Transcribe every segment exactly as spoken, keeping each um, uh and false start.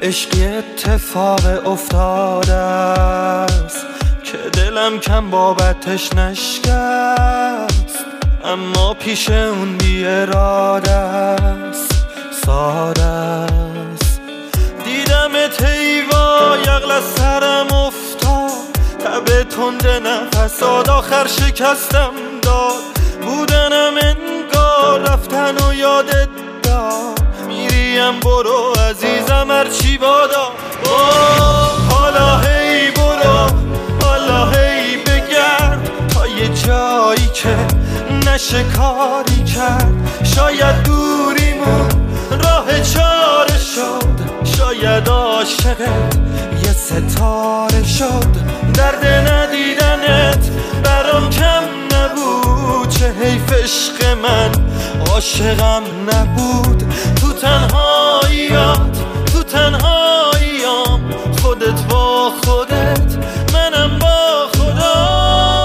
عشقی اتفاق افتاده است که دلم کم بابتش نشکست، اما پیش اون بی اراده است، ساده است. دیدمت ایوا یغل از سرم افتاد، تب تند نفسات آخر شکستم داد. بودنم انگار رفتن و یادت داد، میریم برو عزیزم هرچی بادا. حالا هی برو، حالا هی بگرد تا یه جایی که نشه کاری کرد. شاید دوریمون راه چاره شد، شاید عاشقت یه ستاره شد. درد ندیدنت برام کم نبود، چه حیف عشق من عاشقم نبود. تو تنهاییات تو تنهاییام، خودت با خودت منم با خدا.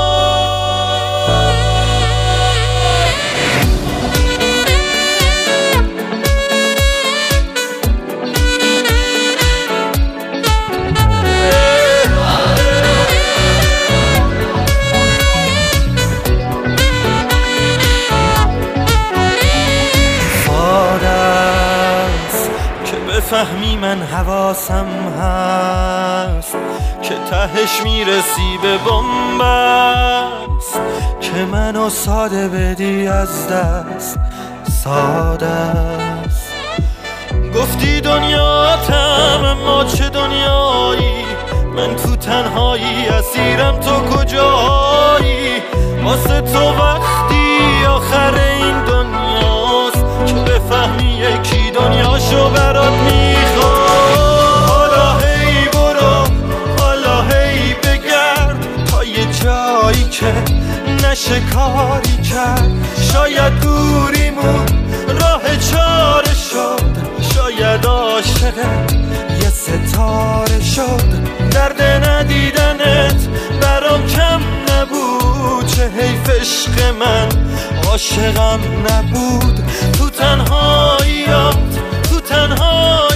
فهمی من حواسم هست که تهش میرسی به بنبست، که منو ساده بدی از دست، ساده است. گفتی دنیاتم اما چه دنیایی، من تو تنهایی اسیرم تو کجایی. واسه تو وقتی آخر این دنیاست که بفهمی یکی دنیاشو برات میخواد. حالا هی برو، حالا هی بگرد تا یه جایی که نشه کاری کرد. شاید دوریمون راه چاره شد، شاید عاشقت یه ستاره شد. درد ندیدنت برام کم نبود، چه حیف عشق من عاشقم نبود. تو تنهاییات تو تنهاییات